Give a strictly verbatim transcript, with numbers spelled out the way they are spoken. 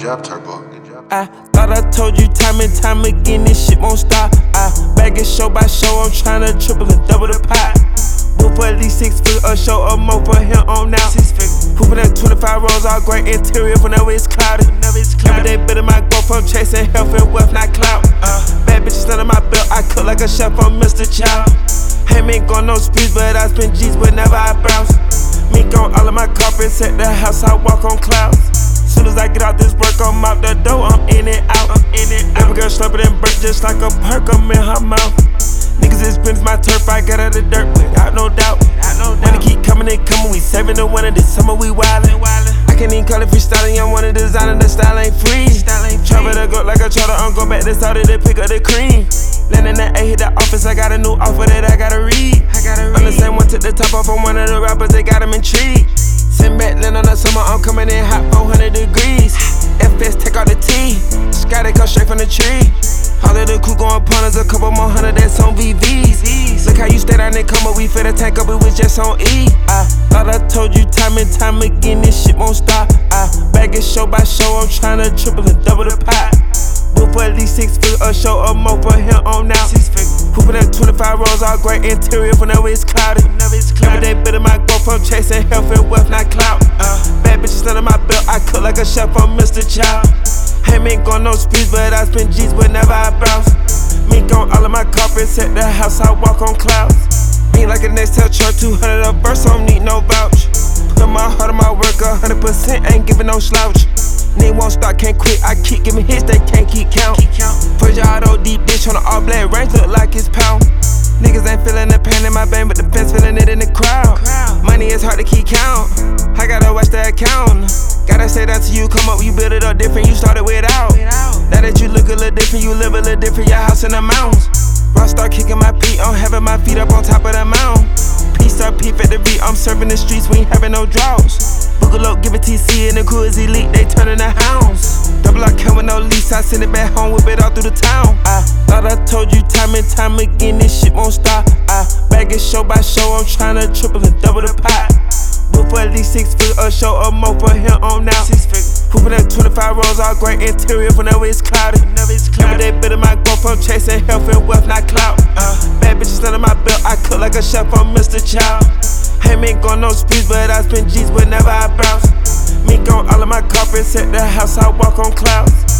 job, Turbo. Good job. I thought I told you time and time again, this shit won't stop. I bag it show by show, I'm tryna triple and double the pot. Book for at least six figures, a show or more for him on now. Six figures. Pooping at twenty-five rows, all great interior whenever it's cloudy. Whenever it's cloudy. Every day better my growth, I'm chasing health and wealth, not clout. Uh, bad bitches under my belt, I cook like a chef, I'm Mister Chow. Ain't been going no sprees, but I spend G's whenever I browse. Mink on all of my carpets at the house, I walk on clouds. Soon as I get out this work, I'm out the door, I'm in and out. I'm in and out. Every girl slurping and burp just like a perk, I'm in her mouth. Niggas is spins my turf, I got out of the dirt without no doubt. Money keep coming and coming, we saving the winter, this summer we wildin'. I can't even call it freestyling, I'm one of designing, the style ain't free. Travel to go like a charter, I'm going back to Saudi to pick up the cream. Landing that A, hit the office, I got a new offer that I gotta read. I'm the same one, took the top off, I'm one of the rappers, they got him intrigued. Sitting back, land on the summer, I'm coming in hot, four hundred degrees. F S, take out the T, sky, they come straight from the tree. All of the crew going punters, a couple more hundred that's on V Vs. Look how you stayed out and come up, we fit a tank up, it was just on E. I thought I told you time and time again, this shit won't stop. I bag it show by show, I'm tryna triple and double the pot. Book for at least six figures, a show or more for him on now. Six figures. Pooping at twenty-five rows, all great interior whenever it's cloudy. Whenever it's cloudy. Every day better my growth, I'm chasing health and wealth, not clout. Uh, bad bitches under my belt, I cook like a chef, I'm Mister Chow. Ain't been going no sprees, but I spend G's whenever I browse. Mink on all of my carpets at the house, I walk on clouds. Being like a Nextel truck, two hundred a verse, I don't need no vouch. Put my heart on my work, one hundred percent, ain't giving no slouch. Nigga won't stop, can't quit, I keep giving hits, they can't keep count. First yard O D bitch on the all black range, look like it's pound. Niggas ain't feeling the pain in my vein, but the fence feeling it in the crowd. Money is hard to keep count, I gotta watch the account. Gotta say that to you, come up, you build it up different, you started without. Now that you look a little different, you live a little different, your house in the mountains. Rock start kicking my feet, I'm having my feet up on top of the mountain. Peace up, peep at the beat, I'm serving the streets, we ain't having no droughts. Boogaloo, give it T C, and the crew is elite, they turning the hounds. Double I come with no lease, I send it back home, whip it all through the town. I thought I told you time and time again, this shit won't stop. I bag it show by show, I'm tryna triple and double the pot. Book for at least six figures, a show or more for him on now. Six figures. Pooping at twenty-five rows, all great interior whenever it's cloudy. Whenever it's cloudy. Every day better my growth, I'm chasing health and wealth, not clout. Uh, bad bitches under my belt, I cook like a chef, I'm Mister Chow. Ain't been going no sprees, but I spend G's whenever I browse. Mink on all of my carpets at the house, I walk on clouds.